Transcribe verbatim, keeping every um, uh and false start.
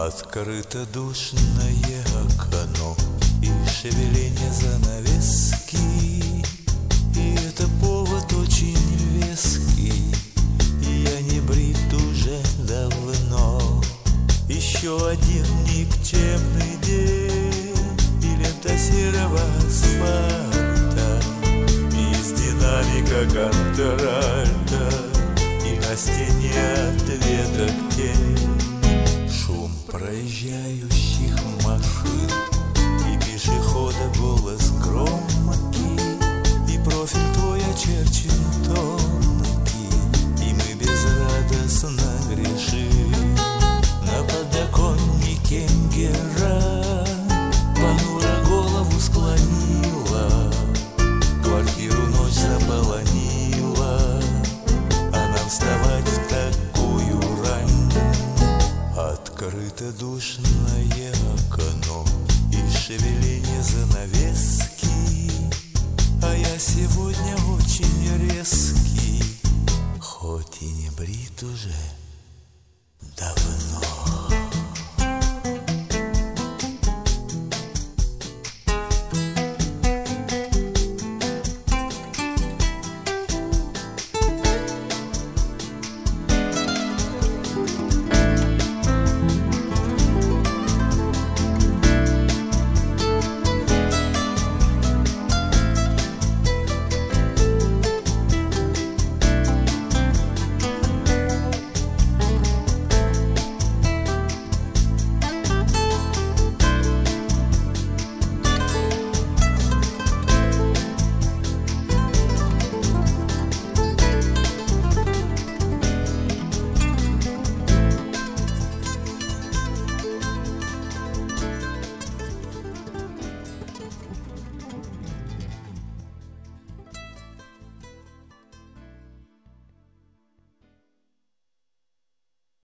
Открыто душное окно и шевеление занавески, и это повод очень веский. И я не брит уже давно. Еще один никчемный день, и лента серого асфальта, и из динамика контральта, и на стене ответок тень. Шум проезжающих машин, и пешехода голос громкий, и профиль твой очерчен тонкий, и мы безрадостно грешим. На подоконнике Гера понуро голову склонила, квартиру ночь заполонила, а нам вставать в такую рань. Открыто душное окно и шевеление занавески, а я сегодня очень резкий, хоть и не брит уже.